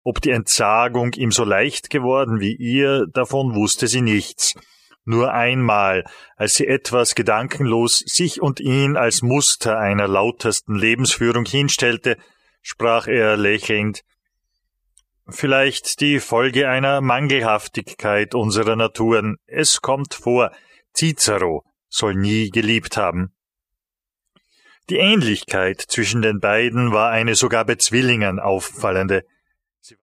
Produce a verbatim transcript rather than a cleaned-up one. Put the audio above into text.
Ob die Entsagung ihm so leicht geworden wie ihr, davon wusste sie nichts. Nur einmal, als sie etwas gedankenlos sich und ihn als Muster einer lautersten Lebensführung hinstellte, sprach er lächelnd: »Vielleicht die Folge einer Mangelhaftigkeit unserer Naturen. Es kommt vor, Cicero soll nie geliebt haben.« Die Ähnlichkeit zwischen den beiden war eine sogar bei Zwillingen auffallende.